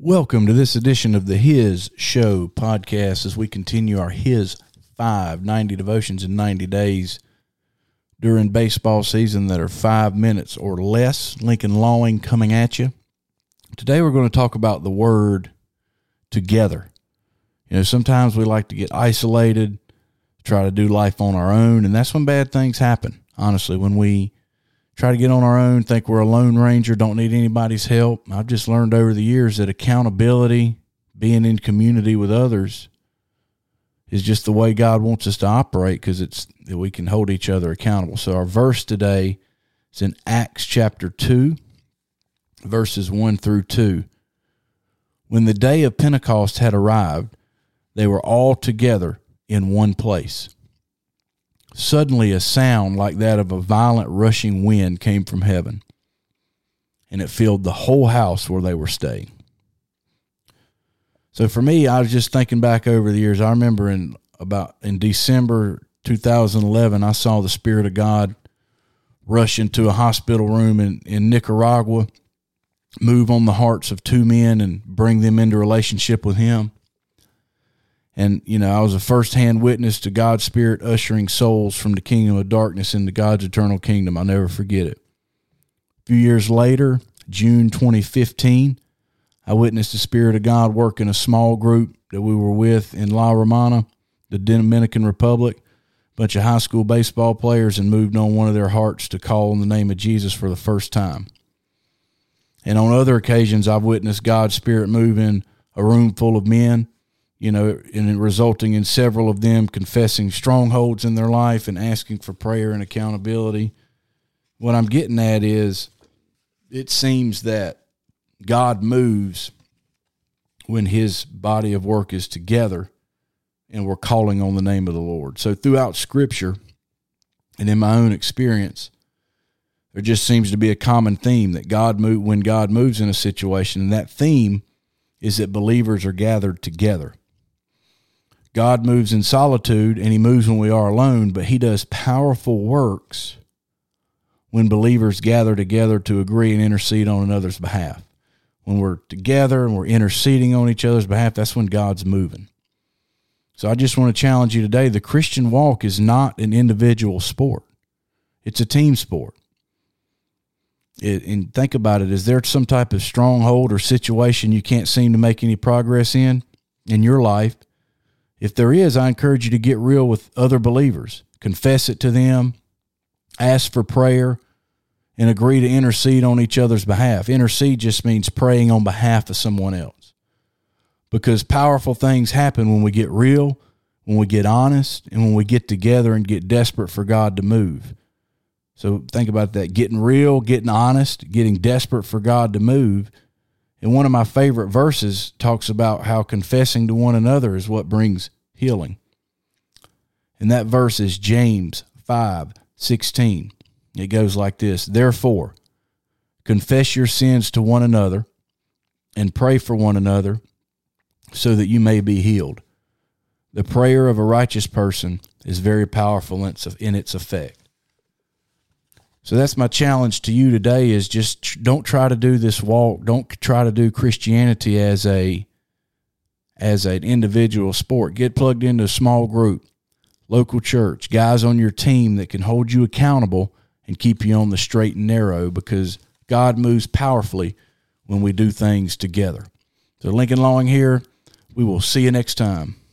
Welcome to this edition of the His Show podcast as we continue our His 90 devotions in 90 days during baseball season that are 5 minutes or less. Lincoln Lawing coming at you. Today we're going to talk about the word together. You know, sometimes we like to get isolated, try to do life on our own, and that's when bad things happen. Honestly, when we try to get on our own, think we're a lone ranger, don't need anybody's help. I've just learned over the years that accountability, being in community with others, is just the way God wants us to operate, because it's that we can hold each other accountable. So our verse today is in Acts chapter 2, verses 1 through 2. When the day of Pentecost had arrived, they were all together in one place. Suddenly a sound like that of a violent rushing wind came from heaven, and it filled the whole house where they were staying. So for me, I was just thinking back over the years. I remember in December 2011, I saw the Spirit of God rush into a hospital room in Nicaragua, move on the hearts of two men and bring them into relationship with Him. And, you know, I was a firsthand witness to God's Spirit ushering souls from the kingdom of darkness into God's eternal kingdom. I'll never forget it. A few years later, June 2015, I witnessed the Spirit of God work in a small group that we were with in La Romana, the Dominican Republic, a bunch of high school baseball players, and moved on one of their hearts to call on the name of Jesus for the first time. And on other occasions, I've witnessed God's Spirit move in a room full of men, you know, and resulting in several of them confessing strongholds in their life and asking for prayer and accountability. What I'm getting at is, it seems that God moves when His body of work is together and we're calling on the name of the Lord. So throughout Scripture and in my own experience, there just seems to be a common theme that when God moves in a situation, and that theme is that believers are gathered together. God moves in solitude, and He moves when we are alone, but He does powerful works when believers gather together to agree and intercede on another's behalf. When we're together and we're interceding on each other's behalf, that's when God's moving. So I just want to challenge you today. The Christian walk is not an individual sport. It's a team sport. And think about it. Is there some type of stronghold or situation you can't seem to make any progress in your life? If there is, I encourage you to get real with other believers. Confess it to them. Ask for prayer. And agree to intercede on each other's behalf. Intercede just means praying on behalf of someone else. Because powerful things happen when we get real, when we get honest, and when we get together and get desperate for God to move. So think about that. Getting real, getting honest, getting desperate for God to move. And one of my favorite verses talks about how confessing to one another is what brings healing. And that verse is James 5:16. It goes like this: Therefore, confess your sins to one another and pray for one another so that you may be healed. The prayer of a righteous person is very powerful in its effect. So that's my challenge to you today, is just don't try to do this walk. Don't try to do Christianity as an individual sport. Get plugged into a small group, local church, guys on your team that can hold you accountable and keep you on the straight and narrow, because God moves powerfully when we do things together. So Lincoln Lawing here. We will see you next time.